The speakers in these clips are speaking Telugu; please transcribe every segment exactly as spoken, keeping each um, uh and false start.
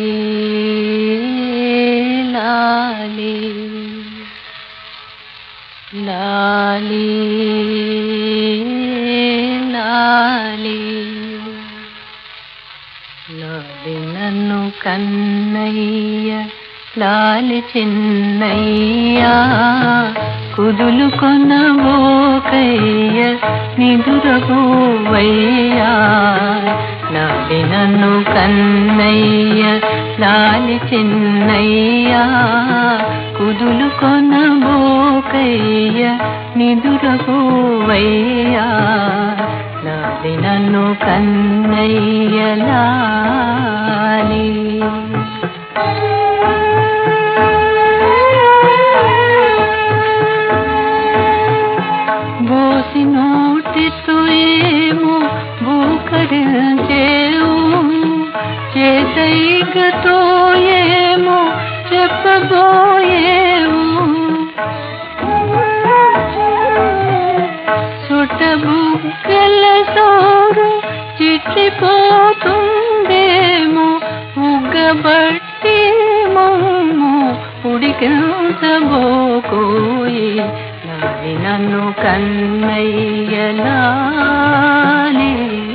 లాలి లాలి లాలి లాలి నన్ను కన్నయ్య లాలి చిన్నయ్య కుదులు కొనబోకయ్య నిదురబోవయ్యా లాలి నన్ను కన్నయ్య లాలి చిన్నయ్య కుదులు కొనబోకయ్య నిదురబోవయ్యా లాలి నన్ను కన్నయ్య లాలి బోసి నోటితో ఏమో బూకరించేవు చేతైగతో ఏమో చెప్పబోయేవు సుట బుగ్గల సోరు చిట్లిపోతుందేమో ఉగ్గబట్టి మమ్ము ఉడికించబోకోయి లాలి నన్ను కన్నయ్య లాలి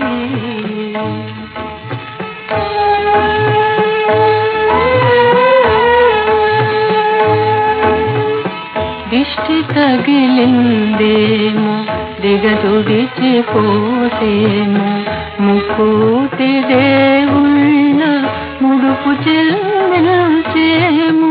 దిష్టి తగిలిందేమో దిగదుడిచి పోసేమో ముక్కోటి దేవుళ్ళ ముడుపు చెల్లించేమో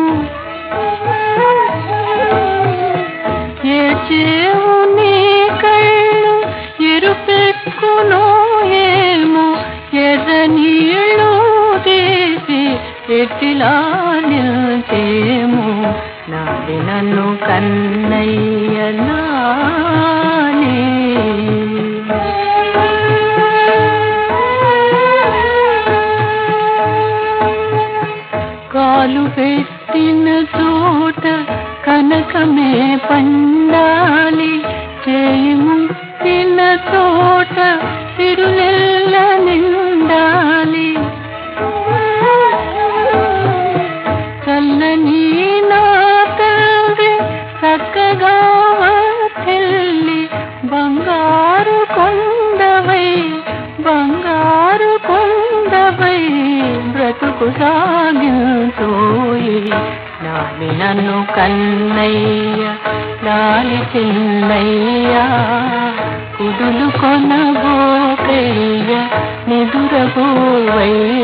ఏచేవు నీ కళ్ళు ఎరుపెక్కునో ఏమో ఎర్ర నీళ్ళు తీసి ఎట్టిలా నిల్చేమో లాలి నన్ను కన్నయ్య లాలి కాలు పెట్టిన చోట కనకమే పండాలి చేయి ముట్టిన చోట తిరులెల్ల నిండాలి చల్లని నా తండ్రి చక్కగా తెల్లి బంగారు కొండవై బంగారు కొండవై బ్రతుకు సాగించోయి లాలి నన్ను కన్నయ్య లాలి చిన్నయ్య కుదులు కొనబోకయ్య నిదురబోవయ్య